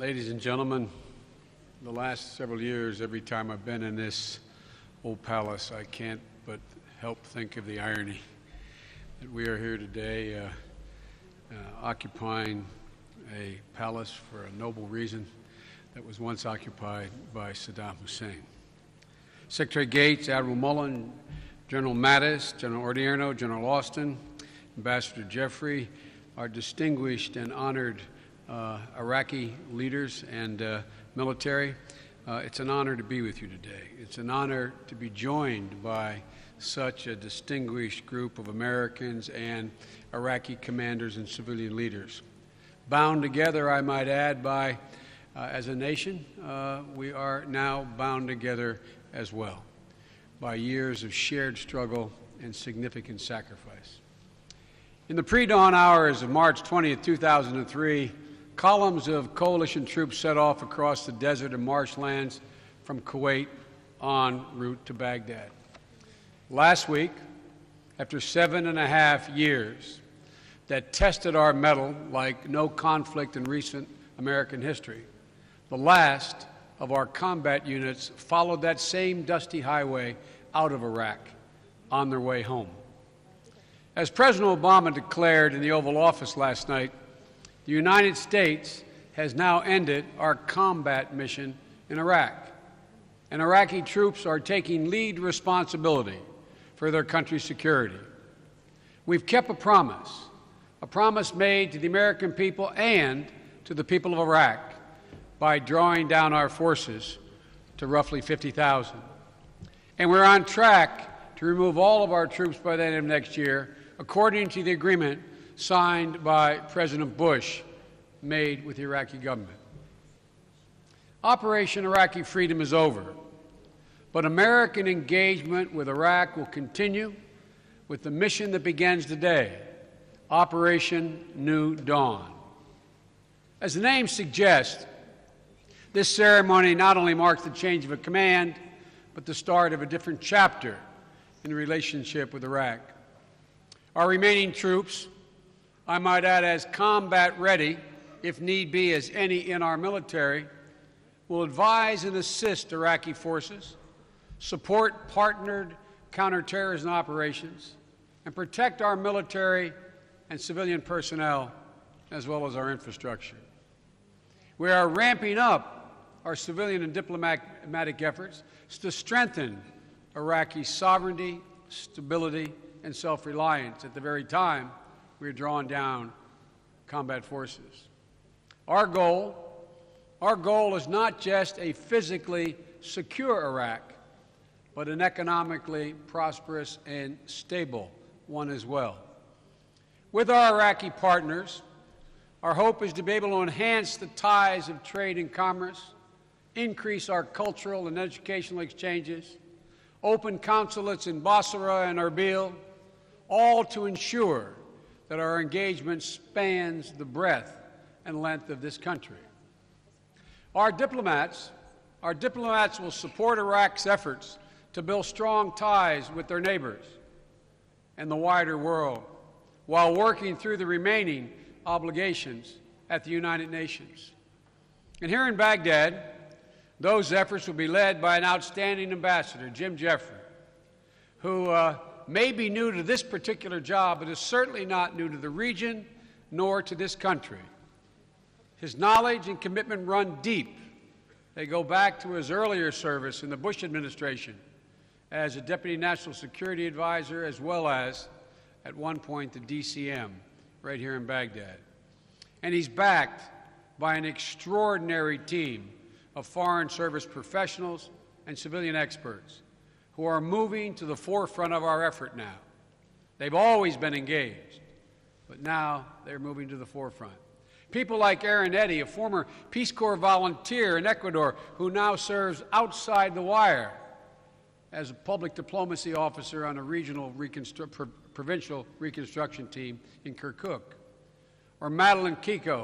Ladies and gentlemen, the last several years, every time I've been in this old palace, I can't but help think of the irony that we are here today occupying a palace for a noble reason that was once occupied by Saddam Hussein. Secretary Gates, Admiral Mullen, General Mattis, General Odierno, General Austin, Ambassador Jeffrey, our distinguished and honored Iraqi leaders and military. It's an honor to be with you today. It's an honor to be joined by such a distinguished group of Americans and Iraqi commanders and civilian leaders. Bound together, I might add, by, as a nation, we are now bound together as well by years of shared struggle and significant sacrifice. In the pre-dawn hours of March 20th, 2003, columns of coalition troops set off across the desert and marshlands from Kuwait en route to Baghdad. Last week, after 7.5 years that tested our mettle like no conflict in recent American history, the last of our combat units followed that same dusty highway out of Iraq on their way home. As President Obama declared in the Oval Office last night, the United States has now ended our combat mission in Iraq, and Iraqi troops are taking lead responsibility for their country's security. We've kept a promise made to the American people and to the people of Iraq by drawing down our forces to roughly 50,000. And we're on track to remove all of our troops by the end of next year, according to the agreement signed by President Bush, made with the Iraqi government. Operation Iraqi Freedom is over, but American engagement with Iraq will continue with the mission that begins today, Operation New Dawn. As the name suggests, this ceremony not only marks the change of a command, but the start of a different chapter in the relationship with Iraq. Our remaining troops, I might add as combat ready, if need be, as any in our military, will advise and assist Iraqi forces, support partnered counterterrorism operations, and protect our military and civilian personnel, as well as our infrastructure. We are ramping up our civilian and diplomatic efforts to strengthen Iraqi sovereignty, stability, and self-reliance at the very time we are drawing down combat forces. Our goal is not just a physically secure Iraq, but an economically prosperous and stable one as well. With our Iraqi partners, our hope is to be able to enhance the ties of trade and commerce, increase our cultural and educational exchanges, open consulates in Basra and Erbil, all to ensure that our engagement spans the breadth and length of this country. Our diplomats will support Iraq's efforts to build strong ties with their neighbors and the wider world while working through the remaining obligations at the United Nations. And here in Baghdad, those efforts will be led by an outstanding ambassador, Jim Jeffrey, who may be new to this particular job, but is certainly not new to the region nor to this country. His knowledge and commitment run deep. They go back to his earlier service in the Bush administration as a Deputy National Security Advisor, as well as, at one point, the DCM right here in Baghdad. And he's backed by an extraordinary team of Foreign Service professionals and civilian experts who are moving to the forefront of our effort now. They've always been engaged, but now they're moving to the forefront. People like Aaron Eddy, a former Peace Corps volunteer in Ecuador who now serves outside the wire as a public diplomacy officer on a regional provincial reconstruction team in Kirkuk. Or Madeline Chico,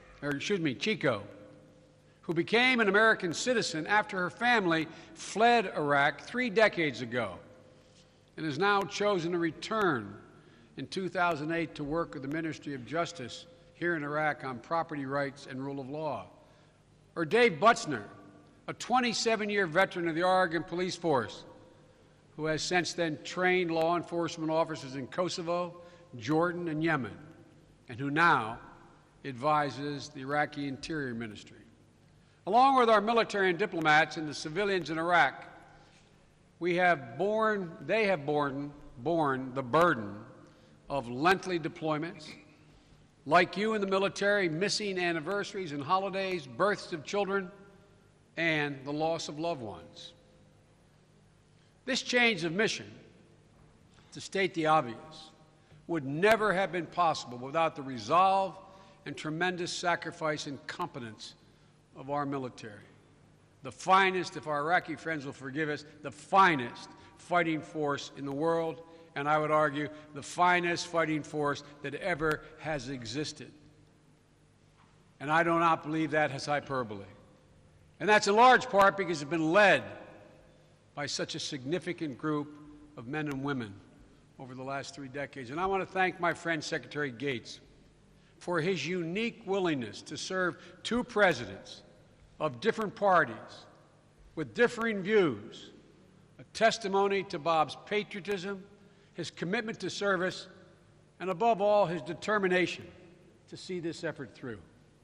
who became an American citizen after her family fled Iraq 3 decades ago and has now chosen to return in 2008 to work with the Ministry of Justice here in Iraq on property rights and rule of law. or Dave Butzner, a 27-year veteran of the Oregon Police Force, who has since then trained law enforcement officers in Kosovo, Jordan, and Yemen, and who now advises the Iraqi Interior Ministry. Along with our military and diplomats and the civilians in Iraq, they have borne the burden of lengthy deployments, like you in the military, missing anniversaries and holidays, births of children, and the loss of loved ones. This change of mission, to state the obvious, would never have been possible without the resolve and tremendous sacrifice and competence of our military. The finest, if our Iraqi friends will forgive us, the finest fighting force in the world, and I would argue the finest fighting force that ever has existed. And I do not believe that has hyperbole. And that's in large part because it's been led by such a significant group of men and women over the last 3 decades. And I want to thank my friend Secretary Gates for his unique willingness to serve 2 presidents of different parties with differing views, a testimony to Bob's patriotism, his commitment to service, and above all, his determination to see this effort through.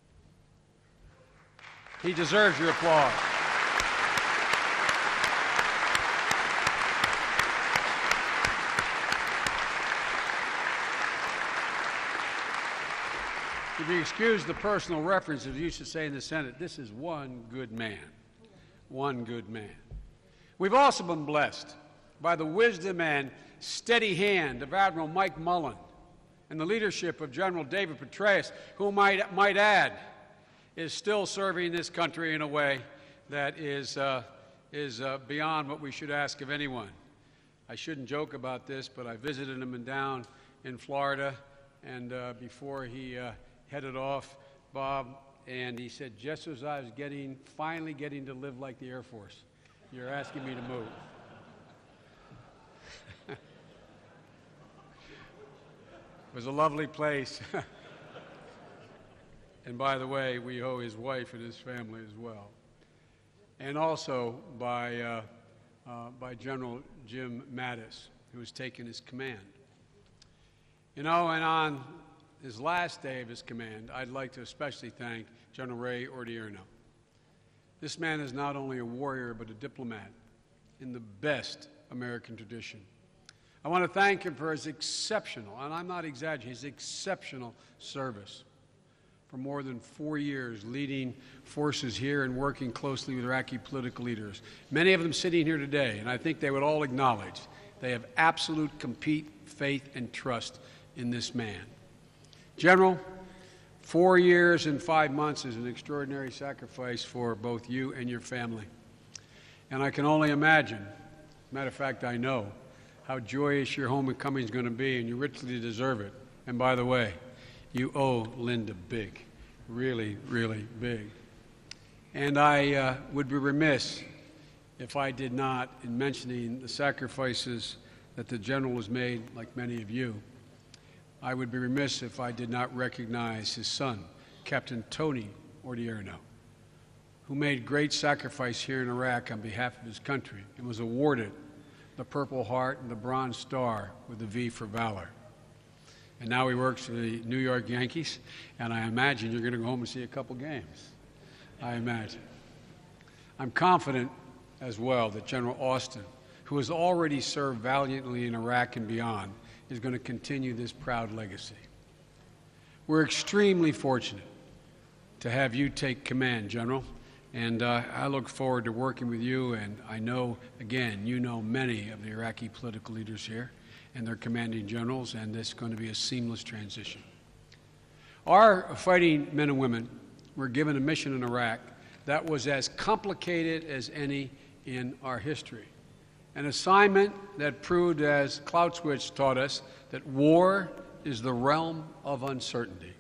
He deserves your applause. If you excuse the personal reference, as you used to say in the Senate, this is one good man. One good man. We've also been blessed by the wisdom and steady hand of Admiral Mike Mullen and the leadership of General David Petraeus, who might add, is still serving this country in a way that is beyond what we should ask of anyone. I shouldn't joke about this, but I visited him down in Florida, and before he headed off, Bob, and he said, just as I was finally getting to live like the Air Force, you're asking me to move. It was a lovely place. And by the way, we owe his wife and his family as well. And also by General Jim Mattis, who has taken his command. You know, and on his last day of his command, I'd like to especially thank General Ray Odierno. This man is not only a warrior, but a diplomat in the best American tradition. I want to thank him for his exceptional, and I'm not exaggerating, his exceptional service for more than 4 years, leading forces here and working closely with Iraqi political leaders. Many of them sitting here today, and I think they would all acknowledge they have absolute complete faith and trust in this man. General, 4 years and 5 months is an extraordinary sacrifice for both you and your family. And I can only imagine, matter of fact, I know, how joyous your homecoming is going to be, and you richly deserve it. And by the way, you owe Linda big, really, really big. And I would be remiss if I did not, in mentioning the sacrifices that the General has made, like many of you, I would be remiss if I did not recognize his son, Captain Tony Odierno, who made great sacrifice here in Iraq on behalf of his country and was awarded the Purple Heart and the Bronze Star with the V for Valor. And now he works for the New York Yankees, and I imagine you're going to go home and see a couple games. I imagine. I'm confident as well that General Austin, who has already served valiantly in Iraq and beyond, is going to continue this proud legacy. We're extremely fortunate to have you take command, General, and I look forward to working with you, and I know, again, you know many of the Iraqi political leaders here and their commanding generals, and it's going to be a seamless transition. Our fighting men and women were given a mission in Iraq that was as complicated as any in our history. An assignment that proved, as Clausewitz taught us, that war is the realm of uncertainty.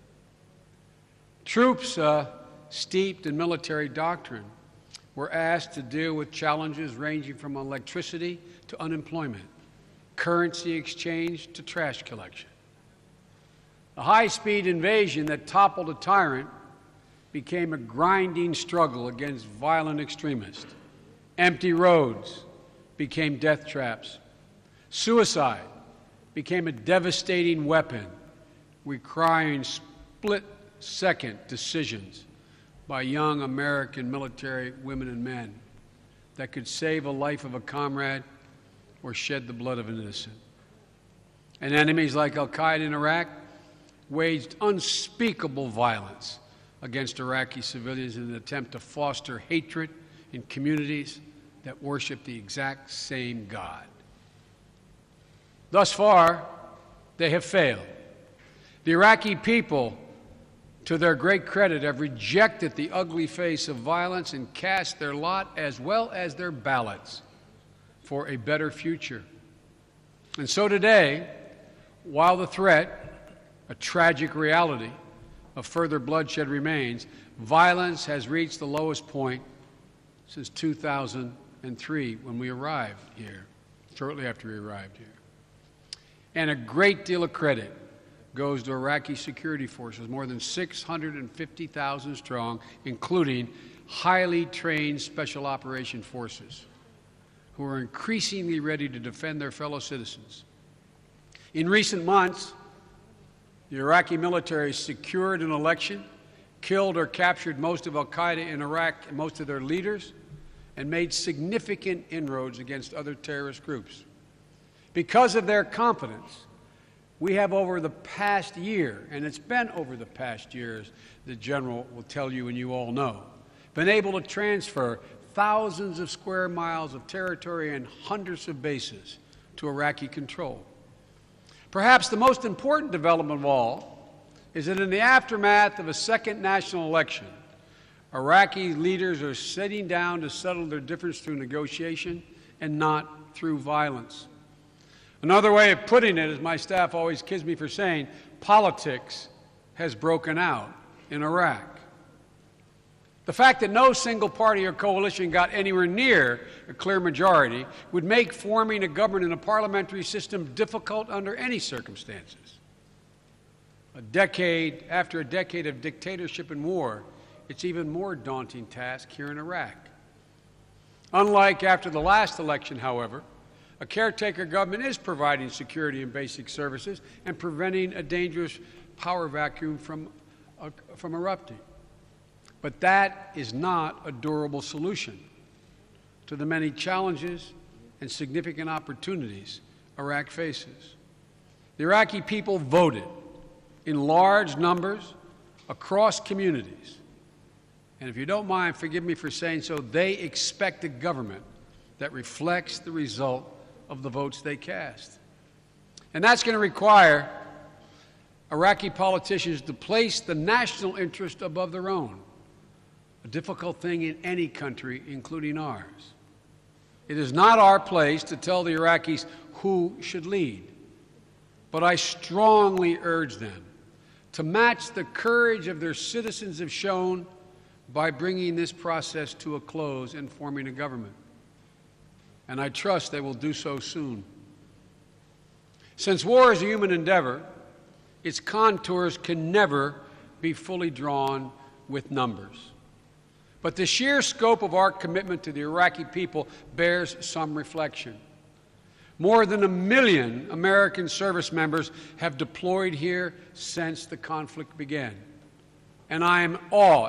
Troops steeped in military doctrine were asked to deal with challenges ranging from electricity to unemployment, currency exchange to trash collection. The high-speed invasion that toppled a tyrant became a grinding struggle against violent extremists. Empty roads became death traps. Suicide became a devastating weapon, requiring split-second decisions by young American military women and men that could save a life of a comrade or shed the blood of an innocent. And enemies like al-Qaeda in Iraq waged unspeakable violence against Iraqi civilians in an attempt to foster hatred in communities that worship the exact same God. Thus far, they have failed. The Iraqi people, to their great credit, have rejected the ugly face of violence and cast their lot as well as their ballots for a better future. And so today, while the threat, a tragic reality, of further bloodshed remains, violence has reached the lowest point since 2003 when we arrived here, shortly after we arrived here. And a great deal of credit goes to Iraqi security forces, more than 650,000 strong, including highly trained special operation forces, who are increasingly ready to defend their fellow citizens. In recent months, the Iraqi military secured an election, killed or captured most of al-Qaeda in Iraq and most of their leaders, and made significant inroads against other terrorist groups. Because of their competence, we have over the past year, and it's been over the past years, the General will tell you and you all know, been able to transfer thousands of square miles of territory and hundreds of bases to Iraqi control. Perhaps the most important development of all is that in the aftermath of a second national election, Iraqi leaders are sitting down to settle their difference through negotiation and not through violence. Another way of putting it, as my staff always kids me for saying, politics has broken out in Iraq. The fact that no single party or coalition got anywhere near a clear majority would make forming a government in a parliamentary system difficult under any circumstances. After a decade of dictatorship and war, it's even more daunting task here in Iraq. Unlike after the last election, however, a caretaker government is providing security and basic services and preventing a dangerous power vacuum from erupting. But that is not a durable solution to the many challenges and significant opportunities Iraq faces. The Iraqi people voted in large numbers across communities. And if you don't mind, forgive me for saying so, they expect a government that reflects the result of the votes they cast. And that's going to require Iraqi politicians to place the national interest above their own. A difficult thing in any country, including ours. It is not our place to tell the Iraqis who should lead, but I strongly urge them to match the courage of their citizens have shown by bringing this process to a close and forming a government. And I trust they will do so soon. Since war is a human endeavor, its contours can never be fully drawn with numbers. But the sheer scope of our commitment to the Iraqi people bears some reflection. More than 1 million American service members have deployed here since the conflict began. And I am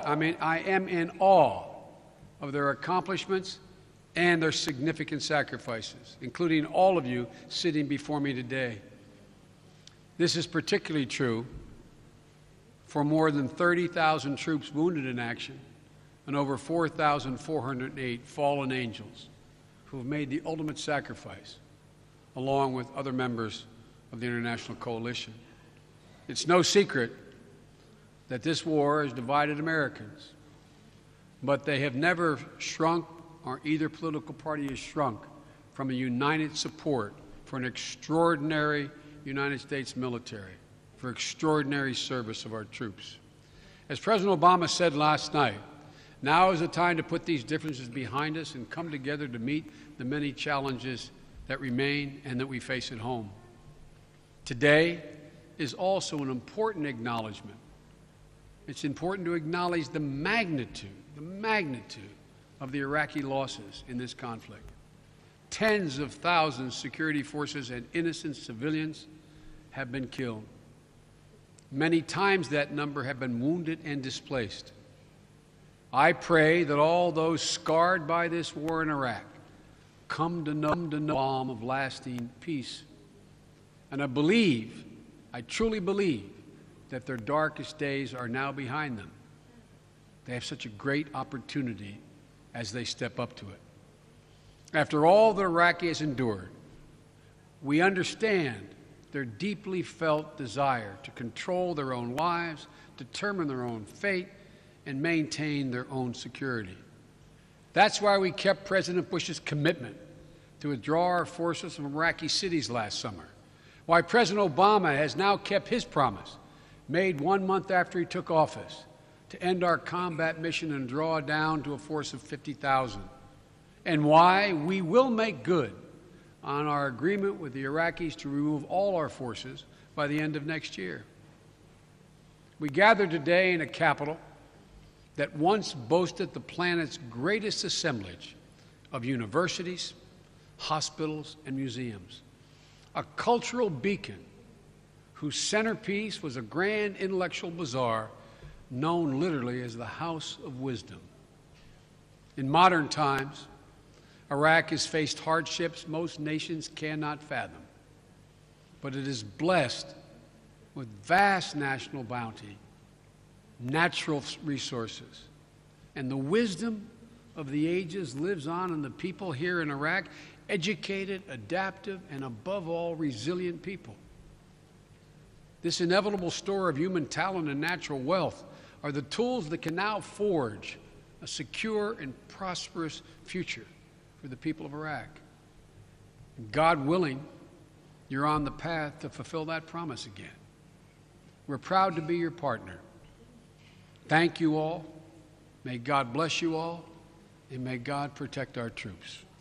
in awe of their accomplishments and their significant sacrifices, including all of you sitting before me today. This is particularly true for more than 30,000 troops wounded in action and over 4,408 fallen angels who have made the ultimate sacrifice, along with other members of the international coalition. It's no secret that this war has divided Americans, but they have never shrunk, or either political party has shrunk, from a united support for an extraordinary United States military, for extraordinary service of our troops. As President Obama said last night, now is the time to put these differences behind us and come together to meet the many challenges that remain and that we face at home. Today is also an important acknowledgement it's important to acknowledge the magnitude of the Iraqi losses in this conflict. Tens of thousands of security forces and innocent civilians have been killed. Many times that number have been wounded and displaced. I pray that all those scarred by this war in Iraq come to know the balm of lasting peace. And I truly believe, that their darkest days are now behind them. They have such a great opportunity as they step up to it. After all that Iraqi has endured, we understand their deeply felt desire to control their own lives, determine their own fate, and maintain their own security. That's why we kept President Bush's commitment to withdraw our forces from Iraqi cities last summer. Why President Obama has now kept his promise, made 1 month after he took office, to end our combat mission and draw down to a force of 50,000. And why we will make good on our agreement with the Iraqis to remove all our forces by the end of next year. We gather today in a capital that once boasted the planet's greatest assemblage of universities, hospitals, and museums, a cultural beacon whose centerpiece was a grand intellectual bazaar known literally as the House of Wisdom. In modern times, Iraq has faced hardships most nations cannot fathom, but it is blessed with vast national bounty, natural resources, and the wisdom of the ages lives on in the people here in Iraq, educated, adaptive, and above all, resilient people. This inevitable store of human talent and natural wealth are the tools that can now forge a secure and prosperous future for the people of Iraq. God willing, you're on the path to fulfill that promise again. We're proud to be your partner. Thank you all. May God bless you all, and may God protect our troops.